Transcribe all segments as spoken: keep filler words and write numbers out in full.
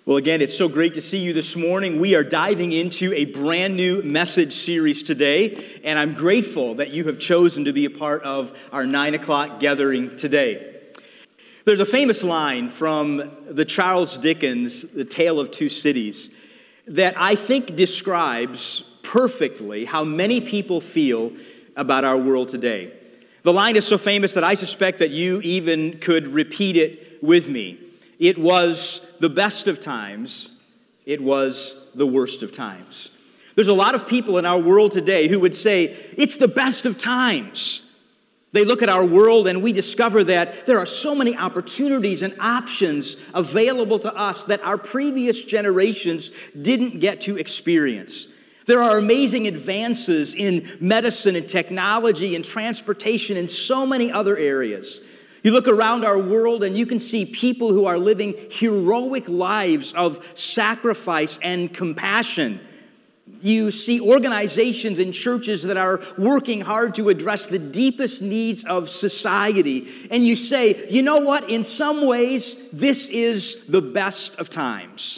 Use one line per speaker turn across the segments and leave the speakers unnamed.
Well, again, it's so great to see you this morning. We are diving into a brand new message series today, and I'm grateful that you have chosen to be a part of our nine o'clock gathering today. There's a famous line from the Charles Dickens, The Tale of Two Cities, that I think describes perfectly how many people feel about our world today. The line is so famous that I suspect that you even could repeat it with me. It was the best of times. It was the worst of times. There's a lot of people in our world today who would say, it's the best of times. They look at our world and we discover that there are so many opportunities and options available to us that our previous generations didn't get to experience. There are amazing advances in medicine and technology and transportation and so many other areas. You look around our world and you can see people who are living heroic lives of sacrifice and compassion. You see organizations and churches that are working hard to address the deepest needs of society. And you say, you know what? In some ways, this is the best of times.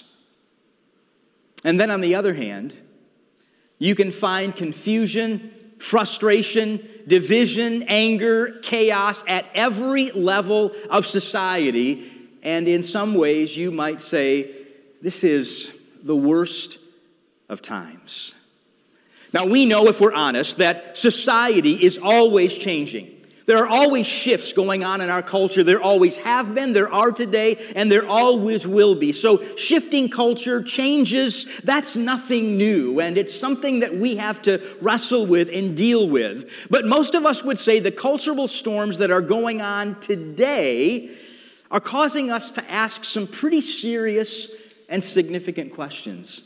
And then on the other hand, you can find confusion, frustration, division, anger, chaos at every level of society. And in some ways, you might say, this is the worst of times. Now, we know, if we're honest, that society is always changing. There are always shifts going on in our culture. There always have been, there are today, and there always will be. So shifting culture, changes, that's nothing new, and it's something that we have to wrestle with and deal with. But most of us would say the cultural storms that are going on today are causing us to ask some pretty serious and significant questions.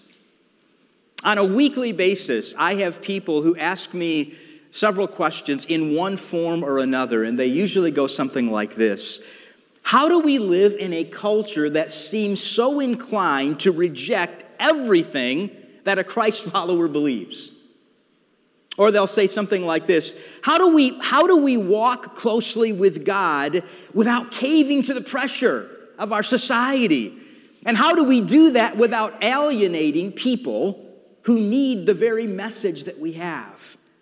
On a weekly basis, I have people who ask me several questions in one form or another, and they usually go something like this. How do we live in a culture that seems so inclined to reject everything that a Christ follower believes? Or they'll say something like this. How do we, how do we walk closely with God without caving to the pressure of our society? And how do we do that without alienating people who need the very message that we have?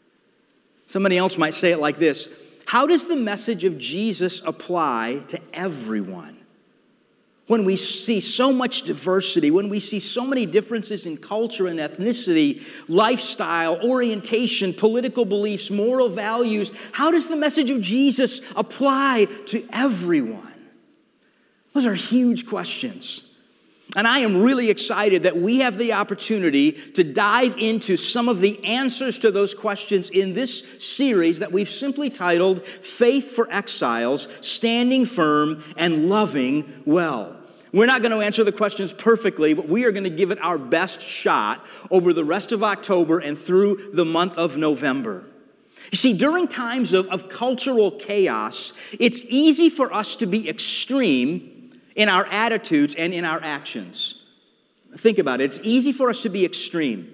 Somebody else might say it like this. How does the message of Jesus apply to everyone? When we see so much diversity, when we see so many differences in culture and ethnicity, lifestyle, orientation, political beliefs, moral values, how does the message of Jesus apply to everyone? Those are huge questions. And I am really excited that we have the opportunity to dive into some of the answers to those questions in this series that we've simply titled Faith for Exiles, Standing Firm and Loving Well. We're not going to answer the questions perfectly, but we are going to give it our best shot over the rest of October and through the month of November. You see, during times of, of cultural chaos, it's easy for us to be extreme in our attitudes and in our actions. Think about it. It's easy for us to be extreme.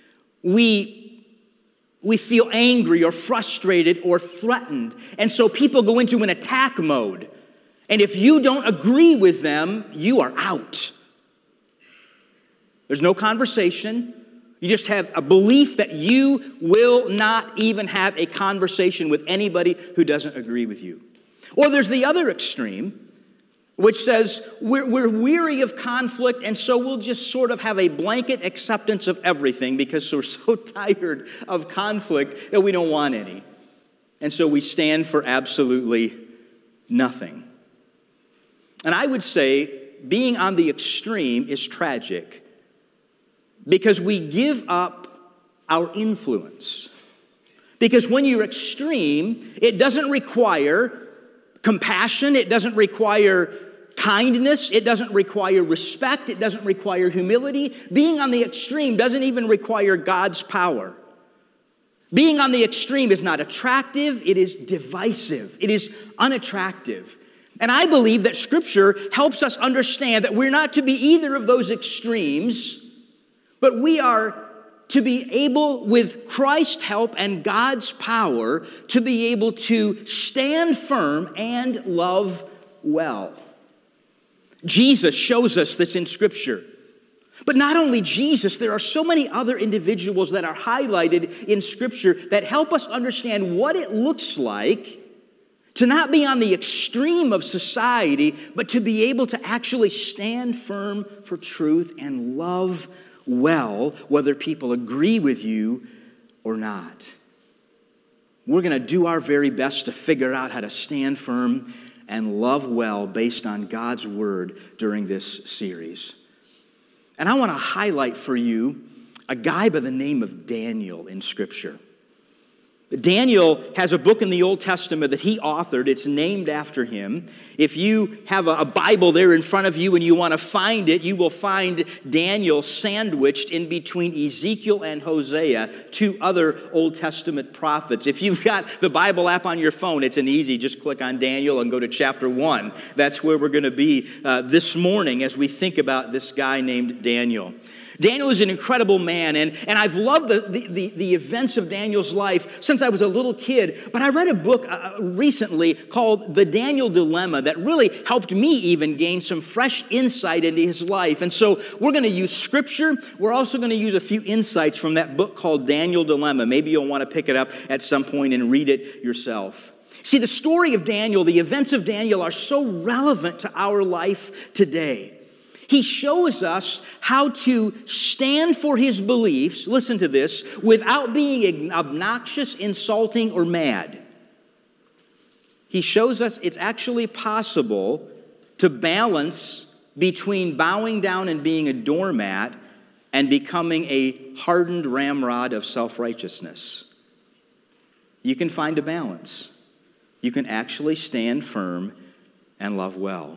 We, we feel angry or frustrated or threatened, and so people go into an attack mode. And if you don't agree with them, you are out. There's no conversation. You just have a belief that you will not even have a conversation with anybody who doesn't agree with you. Or there's the other extreme, which says we're, we're weary of conflict, and so we'll just sort of have a blanket acceptance of everything because we're so tired of conflict that we don't want any. And so we stand for absolutely nothing. And I would say being on the extreme is tragic because we give up our influence. Because when you're extreme, it doesn't require compassion, it doesn't require kindness, it doesn't require respect, it doesn't require humility. Being on the extreme doesn't even require God's power. Being on the extreme is not attractive, it is divisive, it is unattractive. And I believe that Scripture helps us understand that we're not to be either of those extremes, but we are to be able, with Christ's help and God's power, to be able to stand firm and love well. Jesus shows us this in Scripture. But not only Jesus, there are so many other individuals that are highlighted in Scripture that help us understand what it looks like to not be on the extreme of society, but to be able to actually stand firm for truth and love well, whether people agree with you or not. We're going to do our very best to figure out how to stand firm and love well based on God's Word during this series. And I want to highlight for you a guy by the name of Daniel in Scripture. Daniel has a book in the Old Testament that he authored. It's named after him. If you have a Bible there in front of you and you want to find it, you will find Daniel sandwiched in between Ezekiel and Hosea, two other Old Testament prophets. If you've got the Bible app on your phone, it's an easy, just click on Daniel and go to chapter one. That's where we're going to be uh, this morning as we think about this guy named Daniel. Daniel is an incredible man, and, and I've loved the, the, the events of Daniel's life since I was a little kid. But I read a book uh, recently called The Daniel Dilemma that really helped me even gain some fresh insight into his life. And so we're going to use Scripture. We're also going to use a few insights from that book called Daniel Dilemma. Maybe you'll want to pick it up at some point and read it yourself. See, the story of Daniel, the events of Daniel are so relevant to our life today. He shows us how to stand for his beliefs, listen to this, without being obnoxious, insulting, or mad. He shows us it's actually possible to balance between bowing down and being a doormat and becoming a hardened ramrod of self-righteousness. You can find a balance. You can actually stand firm and love well.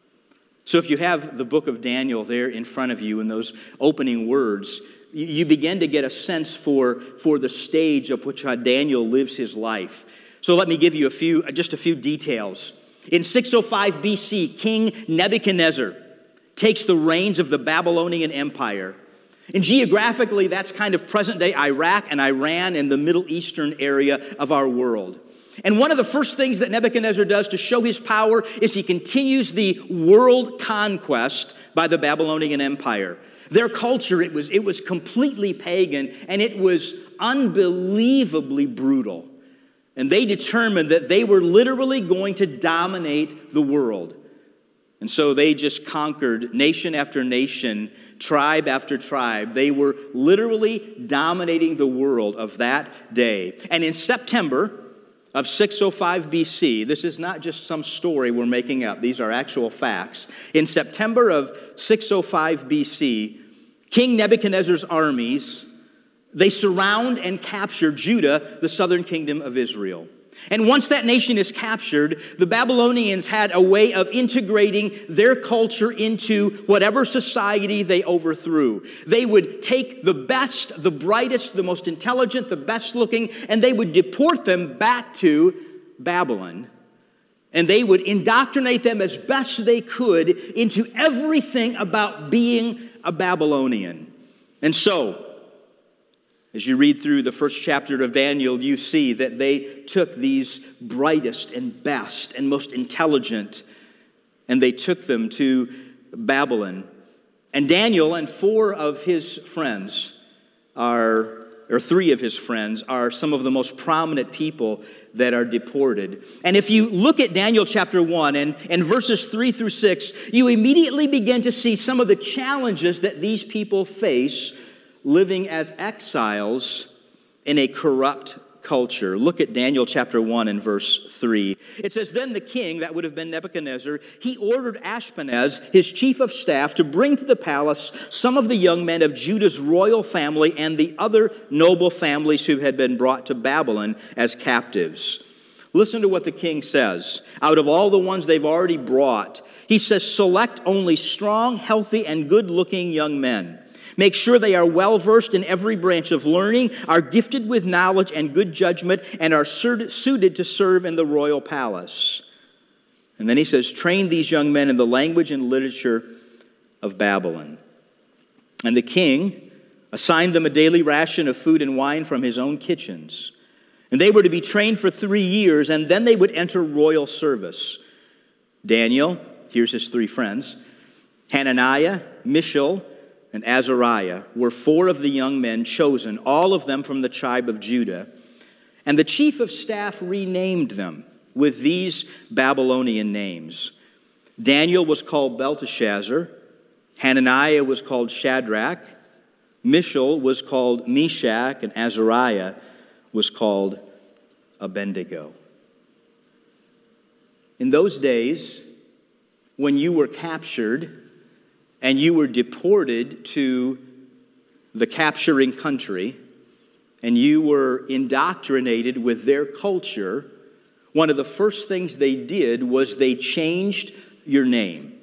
So if you have the book of Daniel there in front of you in those opening words, you begin to get a sense for, for the stage of which Daniel lives his life. So let me give you a few, just a few details. In six oh five B C, King Nebuchadnezzar takes the reins of the Babylonian Empire. And geographically, that's kind of present-day Iraq and Iran and the Middle Eastern area of our world. And one of the first things that Nebuchadnezzar does to show his power is he continues the world conquest by the Babylonian Empire. Their culture, it was, it was completely pagan, and it was unbelievably brutal. And they determined that they were literally going to dominate the world. And so they just conquered nation after nation, tribe after tribe. They were literally dominating the world of that day. And in September of six oh five B C, this is not just some story we're making up, these are actual facts. In September of six oh five B C, King Nebuchadnezzar's armies, they surround and capture Judah, the southern kingdom of Israel. And once that nation is captured, the Babylonians had a way of integrating their culture into whatever society they overthrew. They would take the best, the brightest, the most intelligent, the best looking, and they would deport them back to Babylon. And they would indoctrinate them as best they could into everything about being a Babylonian. And so, as you read through the first chapter of Daniel, you see that they took these brightest and best and most intelligent, and they took them to Babylon. And Daniel and four of his friends are, or three of his friends, are some of the most prominent people that are deported. And if you look at Daniel chapter one and, and verses three through six, you immediately begin to see some of the challenges that these people face living as exiles in a corrupt culture. Look at Daniel chapter one and verse three. It says, "Then the king," that would have been Nebuchadnezzar, "he ordered Ashpenaz, his chief of staff, to bring to the palace some of the young men of Judah's royal family and the other noble families who had been brought to Babylon as captives." Listen to what the king says. Out of all the ones they've already brought, he says, "Select only strong, healthy, and good-looking young men. Make sure they are well-versed in every branch of learning, are gifted with knowledge and good judgment, and are suited to serve in the royal palace." And then he says, "Train these young men in the language and literature of Babylon." And the king assigned them a daily ration of food and wine from his own kitchens. And they were to be trained for three years, and then they would enter royal service. Daniel, here's his three friends, Hananiah, Mishael, and Azariah were four of the young men chosen, all of them from the tribe of Judah. And the chief of staff renamed them with these Babylonian names. Daniel was called Belteshazzar. Hananiah was called Shadrach. Mishael was called Meshach. And Azariah was called Abednego. In those days, when you were captured and you were deported to the capturing country, and you were indoctrinated with their culture, one of the first things they did was they changed your name.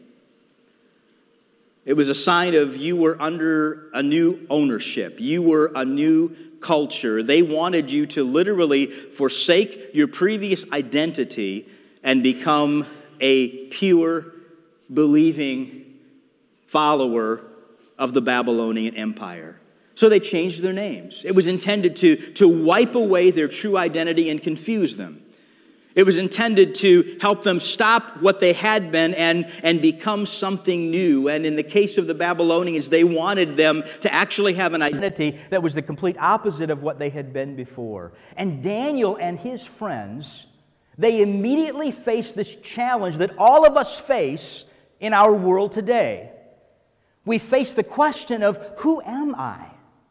It was a sign of you were under a new ownership. You were a new culture. They wanted you to literally forsake your previous identity and become a pure, believing follower of the Babylonian Empire. So they changed their names. It was intended to, to wipe away their true identity and confuse them. It was intended to help them stop what they had been and, and become something new. And in the case of the Babylonians, they wanted them to actually have an identity that was the complete opposite of what they had been before. And Daniel and his friends, they immediately faced this challenge that all of us face in our world today. We face the question of, who am I?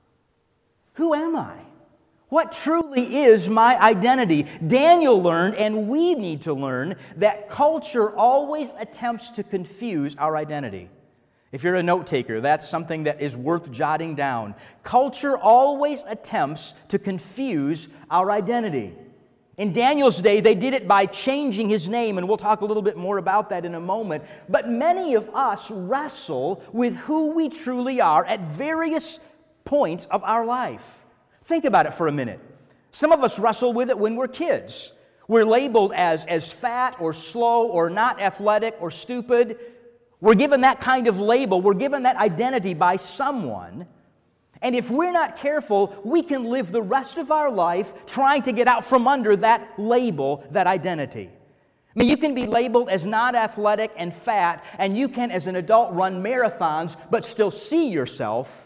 Who am I? What truly is my identity? Daniel learned, and we need to learn, that culture always attempts to confuse our identity. If you're a note taker, that's something that is worth jotting down. Culture always attempts to confuse our identity. In Daniel's day, they did it by changing his name, and we'll talk a little bit more about that in a moment. But many of us wrestle with who we truly are at various points of our life. Think about it for a minute. Some of us wrestle with it when we're kids. We're labeled as, as fat or slow or not athletic or stupid. We're given that kind of label. We're given that identity by someone. And if we're not careful, we can live the rest of our life trying to get out from under that label, that identity. I mean, you can be labeled as not athletic and fat, and you can, as an adult, run marathons, but still see yourself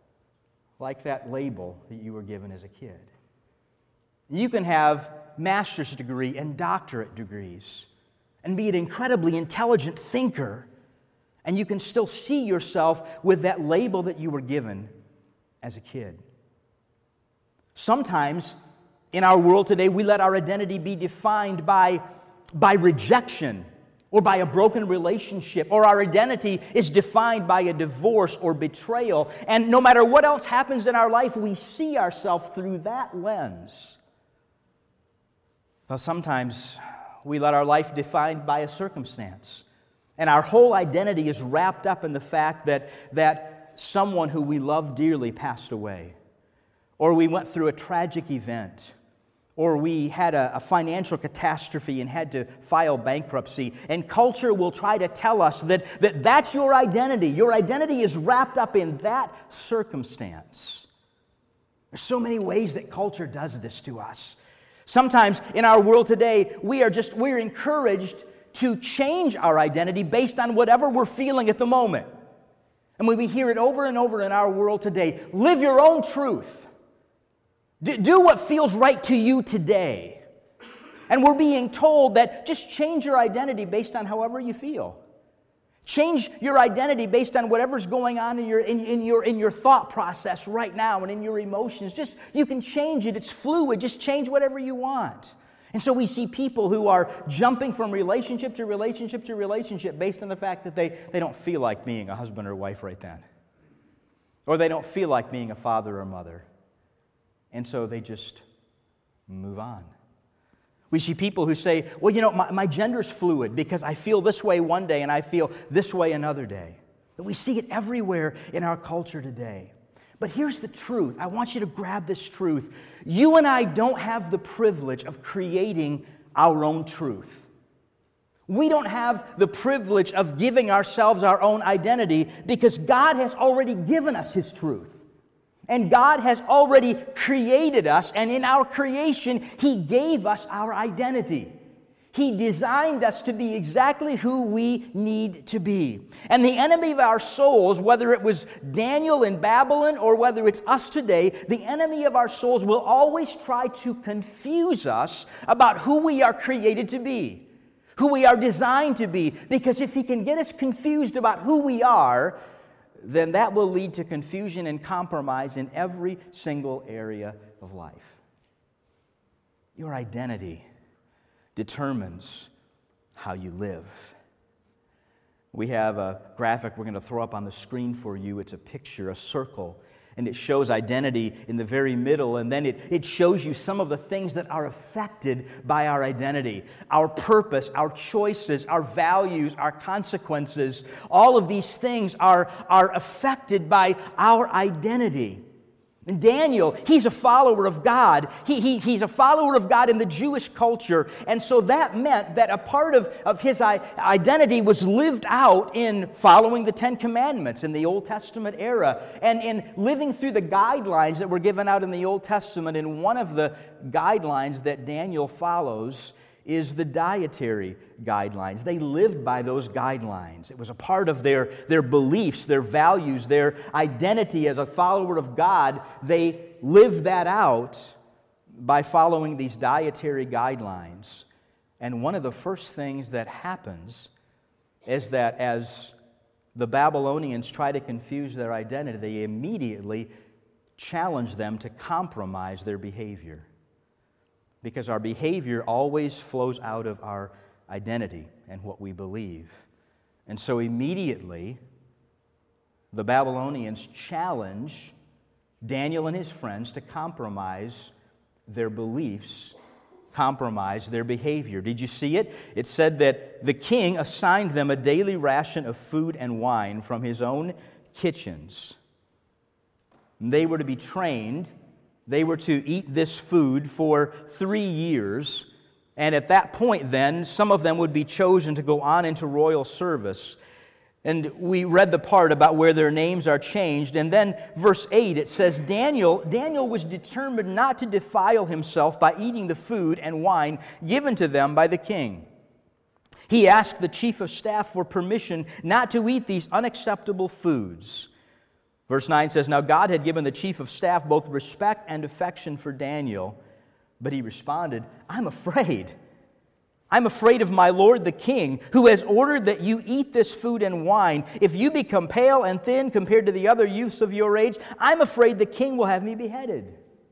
like that label that you were given as a kid. You can have master's degree and doctorate degrees and be an incredibly intelligent thinker, and you can still see yourself with that label that you were given as a kid. Sometimes in our world today, we let our identity be defined by, by rejection or by a broken relationship, or our identity is defined by a divorce or betrayal. And no matter what else happens in our life, we see ourselves through that lens. Well, sometimes we let our life defined by a circumstance, and our whole identity is wrapped up in the fact that, that someone who we love dearly passed away, or we went through a tragic event, or we had a, a financial catastrophe and had to file bankruptcy. And culture will try to tell us that, that that's your identity. Your identity is wrapped up in that circumstance. There's so many ways that culture does this to us. Sometimes in our world today, we are just, we're encouraged to change our identity based on whatever we're feeling at the moment. And when we hear it over and over in our world today, live your own truth. Do what feels right to you today. And we're being told that just change your identity based on however you feel. Change your identity based on whatever's going on in your, in, in your, in your thought process right now and in your emotions. Just, you can change it. It's fluid. Just change whatever you want. And so we see people who are jumping from relationship to relationship to relationship based on the fact that they, they don't feel like being a husband or wife right then. Or they don't feel like being a father or mother. And so they just move on. We see people who say, well, you know, my, my gender's fluid because I feel this way one day and I feel this way another day. But we see it everywhere in our culture today. But here's the truth. I want you to grab this truth. You and I don't have the privilege of creating our own truth. We don't have the privilege of giving ourselves our own identity because God has already given us His truth. And God has already created us, and in our creation, He gave us our identity.
He designed us to be exactly who we need to be. And the enemy of our souls, whether it was Daniel in Babylon or whether it's us today, the enemy of our souls will always try to confuse us about who we are created to be, who we are designed to be. Because if he can get us confused about who we are, then that will lead to confusion and compromise in every single area of life. Your identity determines how you live. We have a graphic we're going to throw up on the screen for you. It's a picture, a circle, and it shows identity in the very middle, and then it, it shows you some of the things that are affected by our identity. Our purpose, our choices, our values, our consequences, all of these things are, are affected by our identity. And Daniel, he's a follower of God. He, he, he's a follower of God in the Jewish culture. And so that meant that a part of, of his identity was lived out in following the Ten Commandments in the Old Testament era and in living through the guidelines that were given out in the Old Testament. And one of the guidelines that Daniel follows is the dietary guidelines. They lived by those guidelines. It was a part of their, their beliefs, their values, their identity as a follower of God. They lived that out by following these dietary guidelines. And one of the first things that happens is that as the Babylonians try to confuse their identity, they immediately challenge them to compromise their behavior. Because our behavior always flows out of our identity and what we believe. And so immediately, the Babylonians challenge Daniel and his friends to compromise their beliefs, compromise their behavior. Did you see it? It said that the king assigned them a daily ration of food and wine from his own kitchens. They were to be trained. They were to eat this food for three years, and at that point then, some of them would be chosen to go on into royal service. And we read the part about where their names are changed, and then verse eight, it says, Daniel, Daniel was determined not to defile himself by eating the food and wine given to them by the king. He asked the chief of staff for permission not to eat these unacceptable foods. Verse nine says, Now God had given the chief of staff both respect and affection for Daniel, but he responded, I'm afraid. I'm afraid of my lord the king, who has ordered that you eat this food and wine. If you become pale and thin compared to the other youths of your age, I'm afraid the king will have me beheaded.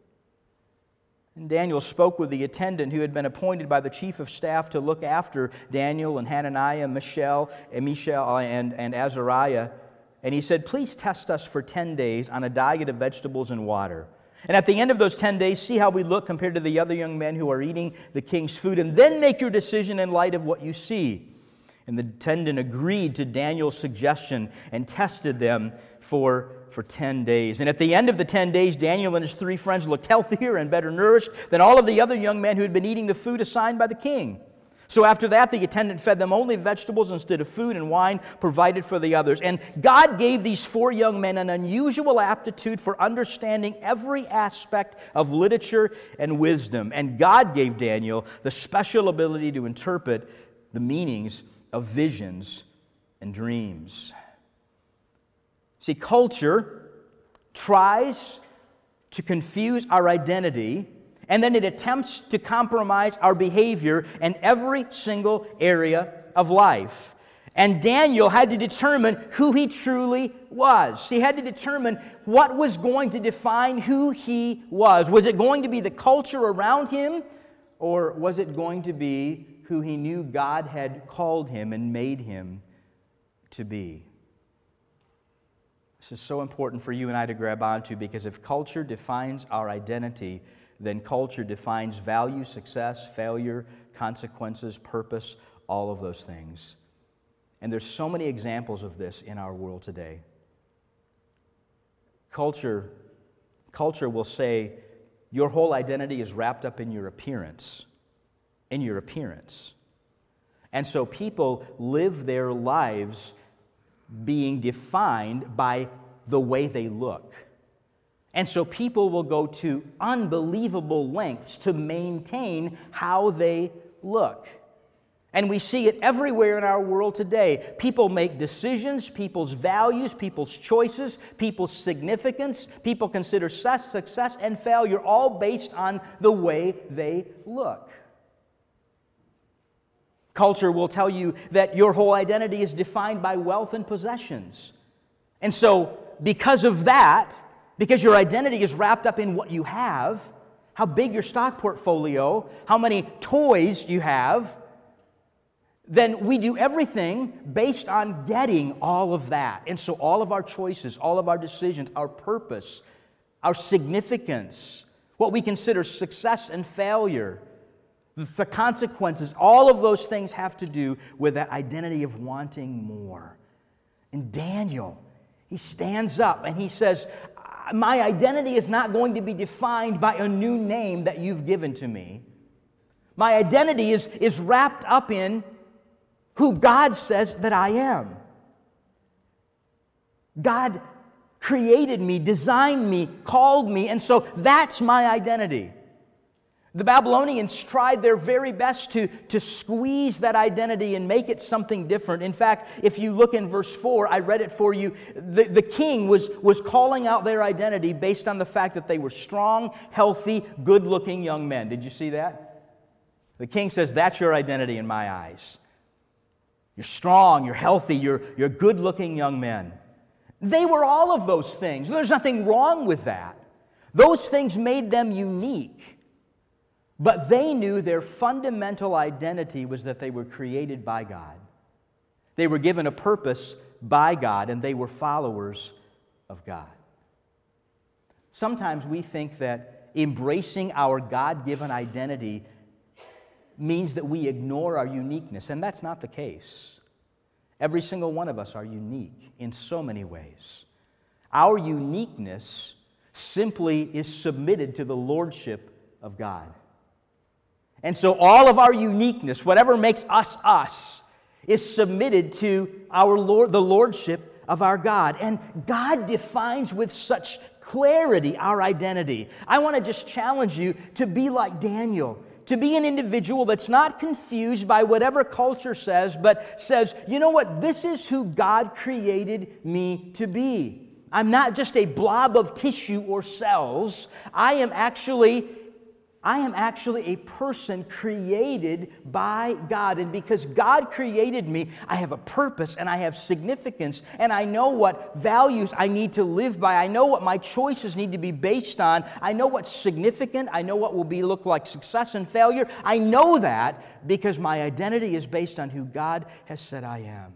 And Daniel spoke with the attendant who had been appointed by the chief of staff to look after Daniel and Hananiah, Mishael, and Mishael and, and Azariah. And he said, Please test us for ten days on a diet of vegetables and water. And at the end of those ten days, see how we look compared to the other young men who are eating the king's food, and then make your decision in light of what you see. And the attendant agreed to Daniel's suggestion and tested them for, for ten days. And at the end of the ten days, Daniel and his three friends looked healthier and better nourished than all of the other young men who had been eating the food assigned by the king. So after that, the attendant fed them only vegetables instead of food and wine provided for the others. And God gave these four young men an unusual aptitude for understanding every aspect of literature and wisdom. And God gave Daniel the special ability to interpret the meanings of visions and dreams. See, culture tries to confuse our identity, and then it attempts to compromise our behavior in every single area of life. And Daniel had to determine who he truly was. He had to determine what was going to define who he was. Was it going to be the culture around him, or was it going to be who he knew God had called him and made him to be? This is so important for you and I to grab onto, because if culture defines our identity, then culture defines value, success, failure, consequences, purpose, all of those things. And there's so many examples of this in our world today. Culture, culture will say your whole identity is wrapped up in your appearance, in your appearance. And so people live their lives being defined by the way they look. And so people will go to unbelievable lengths to maintain how they look. And we see it everywhere in our world today. People make decisions, people's values, people's choices, people's significance. People consider success, success and failure all based on the way they look. Culture will tell you that your whole identity is defined by wealth and possessions. And so, because of that, because your identity is wrapped up in what you have, how big your stock portfolio, how many toys you have, then we do everything based on getting all of that. And so all of our choices, all of our decisions, our purpose, our significance, what we consider success and failure, the consequences, all of those things have to do with that identity of wanting more. And Daniel, he stands up and he says, my identity is not going to be defined by a new name that you've given to me. My identity is, is wrapped up in who God says that I am. God created me, designed me, called me, and so that's my identity. The Babylonians tried their very best to, to squeeze that identity and make it something different. In fact, if you look in verse four, I read it for you, the, the king was, was calling out their identity based on the fact that they were strong, healthy, good-looking young men. Did you see that? The king says, that's your identity in my eyes. You're strong, you're healthy, you're, you're good-looking young men. They were all of those things. There's nothing wrong with that. Those things made them unique. But they knew their fundamental identity was that they were created by God. They were given a purpose by God, and they were followers of God. Sometimes we think that embracing our God-given identity means that we ignore our uniqueness, and that's not the case. Every single one of us are unique in so many ways. Our uniqueness simply is submitted to the lordship of God. And so all of our uniqueness, whatever makes us us, is submitted to our Lord, the lordship of our God. And God defines with such clarity our identity. I want to just challenge you to be like Daniel, to be an individual that's not confused by whatever culture says, but says, you know what, this is who God created me to be. I'm not just a blob of tissue or cells. I am actually I am actually a person created by God. And because God created me, I have a purpose and I have significance. And I know what values I need to live by. I know what my choices need to be based on. I know what's significant. I know what will be look like success and failure. I know that because my identity is based on who God has said I am.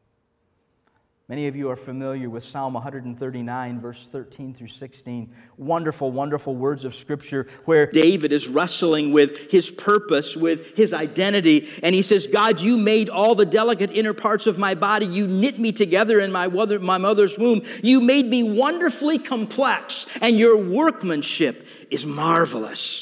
Many of you are familiar with Psalm one thirty-nine, verse thirteen through sixteen. Wonderful, wonderful words of Scripture where David is wrestling with his purpose, with his identity. And he says, God, you made all the delicate inner parts of my body. You knit me together in my mother's womb. You made me wonderfully complex, and your workmanship is marvelous.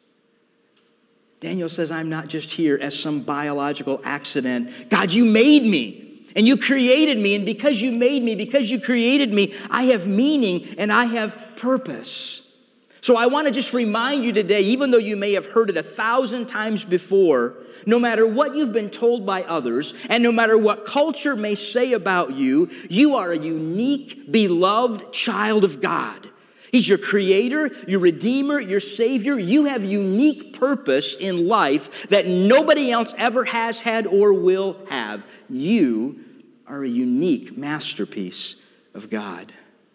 Daniel says, I'm not just here as some biological accident. God, you made me. And you created me, and because you made me, because you created me, I have meaning and I have purpose. So I want to just remind you today, even though you may have heard it a thousand times before, no matter what you've been told by others, and no matter what culture may say about you, you are a unique, beloved child of God. He's your creator, your redeemer, your savior. You have unique purpose in life that nobody else ever has had or will have. You are a unique masterpiece of God.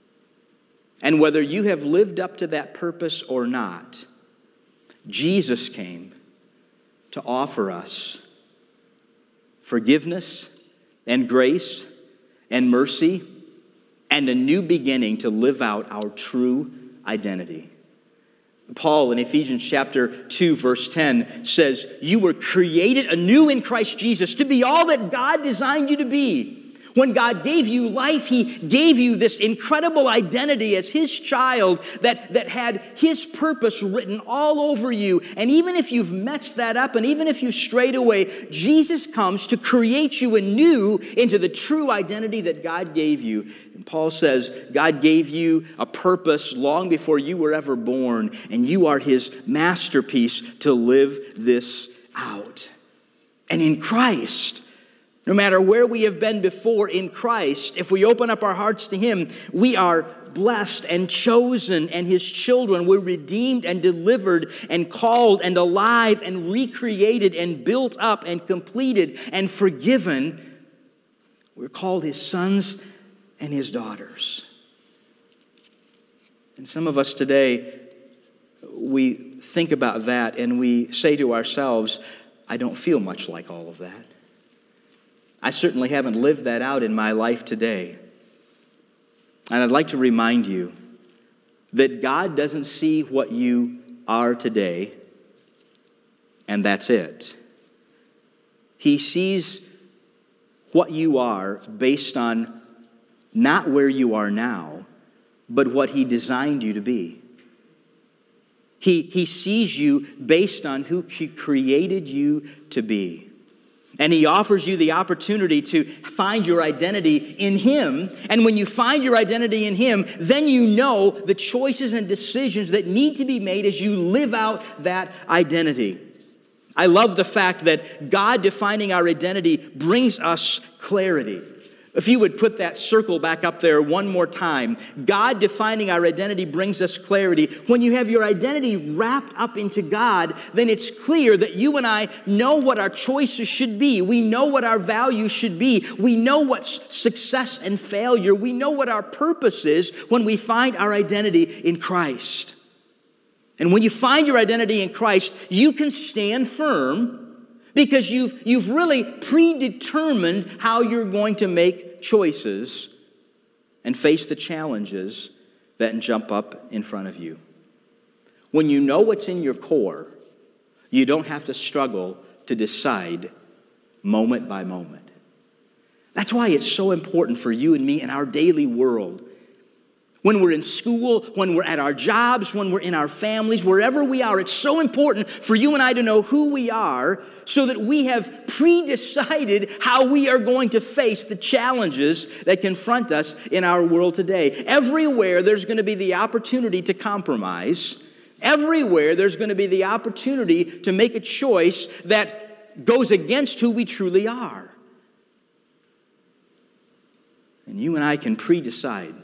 And whether you have lived up to that purpose or not, Jesus came to offer us forgiveness and grace and mercy and a new beginning to live out our true identity. Paul in Ephesians chapter two, verse ten says, you were created anew in Christ Jesus to be all that God designed you to be. When God gave you life, He gave you this incredible identity as His child that, that had His purpose written all over you. And even if you've messed that up, and even if you've strayed away, Jesus comes to create you anew into the true identity that God gave you. And Paul says, God gave you a purpose long before you were ever born, and you are His masterpiece to live this out. And in Christ, no matter where we have been before, in Christ, if we open up our hearts to Him, we are blessed and chosen and His children. We're redeemed and delivered and called and alive and recreated and built up and completed and forgiven. We're called His sons and His daughters. And some of us today, we think about that and we say to ourselves, I don't feel much like all of that. I certainly haven't lived that out in my life today. And I'd like to remind you that God doesn't see what you are today, and that's it. He sees what you are based on not where you are now, but what He designed you to be. He, he sees you based on who He created you to be. And He offers you the opportunity to find your identity in Him. And when you find your identity in Him, then you know the choices and decisions that need to be made as you live out that identity. I love the fact that God defining our identity brings us clarity. If you would put that circle back up there one more time. God defining our identity brings us clarity. When you have your identity wrapped up into God, then it's clear that you and I know what our choices should be. We know what our values should be. We know what's success and failure. We know what our purpose is when we find our identity in Christ. And when you find your identity in Christ, you can stand firm because you've, you've really predetermined how you're going to make choices and face the challenges that jump up in front of you. When you know what's in your core, you don't have to struggle to decide moment by moment. That's why it's so important for you and me in our daily world. When we're in school, when we're at our jobs, when we're in our families, wherever we are, it's so important for you and I to know who we are so that we have pre-decided how we are going to face the challenges that confront us in our world today. Everywhere there's going to be the opportunity to compromise. Everywhere there's going to be the opportunity to make a choice that goes against who we truly are. And you and I can pre-decide.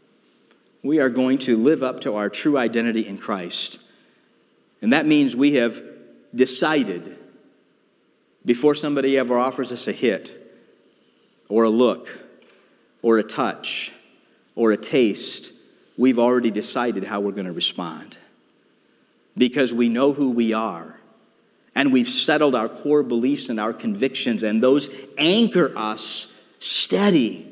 We are going to live up to our true identity in Christ. And that means we have decided before somebody ever offers us a hit or a look or a touch or a taste, we've already decided how we're going to respond. Because we know who we are and we've settled our core beliefs and our convictions, and those anchor us steady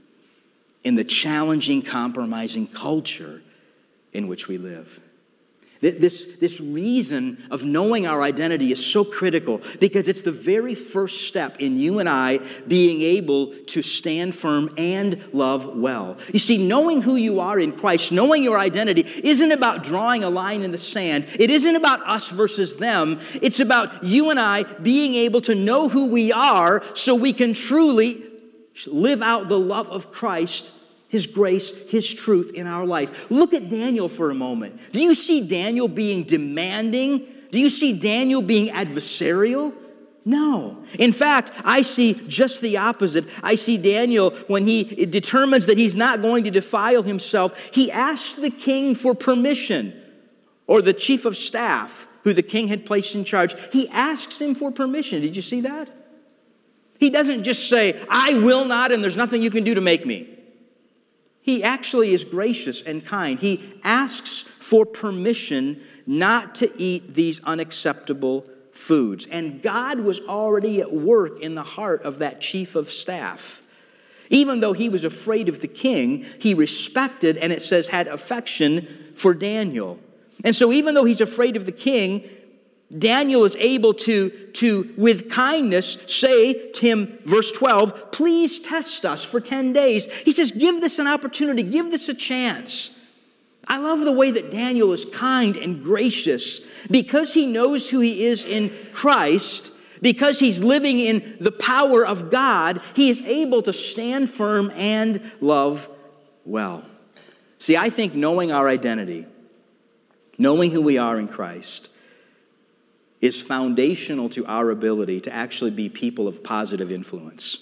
in the challenging, compromising culture in which we live. This, this reason of knowing our identity is so critical because it's the very first step in you and I being able to stand firm and love well. You see, knowing who you are in Christ, knowing your identity, isn't about drawing a line in the sand. It isn't about us versus them. It's about you and I being able to know who we are so we can truly live out the love of Christ, His grace, His truth in our life. Look at Daniel for a moment. Do you see Daniel being demanding? Do you see Daniel being adversarial? No. In fact, I see just the opposite. I see Daniel, when he determines that he's not going to defile himself, he asks the king for permission, or the chief of staff, who the king had placed in charge. He asks him for permission. Did you see that? He doesn't just say, I will not, and there's nothing you can do to make me. He actually is gracious and kind. He asks for permission not to eat these unacceptable foods. And God was already at work in the heart of that chief of staff. Even though he was afraid of the king, he respected, and it says had affection for Daniel. And so even though he's afraid of the king, Daniel is able to, to, with kindness, say to him, verse twelve, please test us for ten days. He says, give this an opportunity, give this a chance. I love the way that Daniel is kind and gracious. Because he knows who he is in Christ, because he's living in the power of God, he is able to stand firm and love well. See, I think knowing our identity, knowing who we are in Christ,
is foundational to our ability to actually be people of positive influence.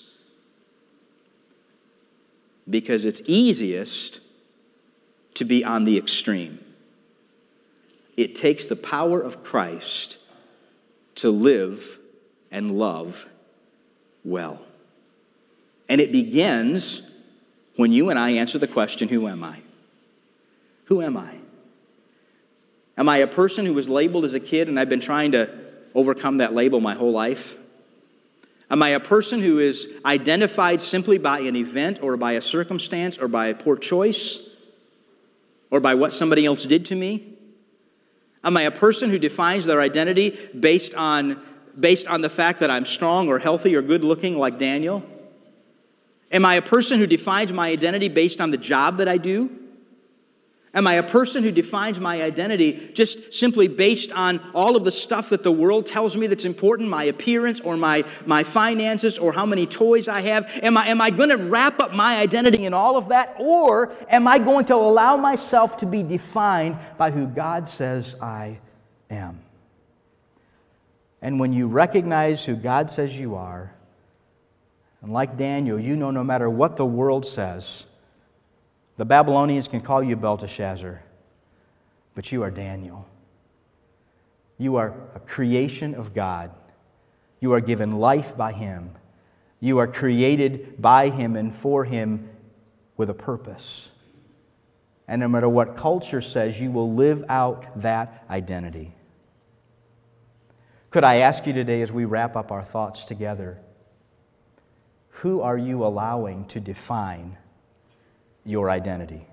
Because it's easiest to be on the extreme. It takes the power of Christ to live and love well. And it begins when you and I answer the question, who am I? Who am I? Am I a person who was labeled as a kid and I've been trying to overcome that label my whole life? Am I a person who is identified simply by an event or by a circumstance or by a poor choice or by what somebody else did to me? Am I a person who defines their identity based on, based on the fact that I'm strong or healthy or good looking like Daniel? Am I a person who defines my identity based on the job that I do? Am I a person who defines my identity just simply based on all of the stuff that the world tells me that's important, my appearance or my, my finances or how many toys I have? Am I, am I going to wrap up my identity in all of that? Or am I going to allow myself to be defined by who God says I am? And when you recognize who God says you are, and like Daniel, you know no matter what the world says, the Babylonians can call you Belteshazzar, but you are Daniel. You are a creation of God. You are given life by Him. You are created by Him and for Him with a purpose. And no matter what culture says, you will live out that identity. Could I ask you today as we wrap up our thoughts together, who are you allowing to define your identity?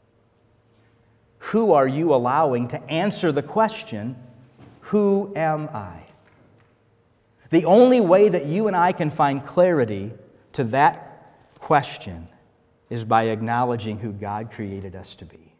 Who are you allowing to answer the question, who am I? The only way that you and I can find clarity to that question is by acknowledging who God created us to be.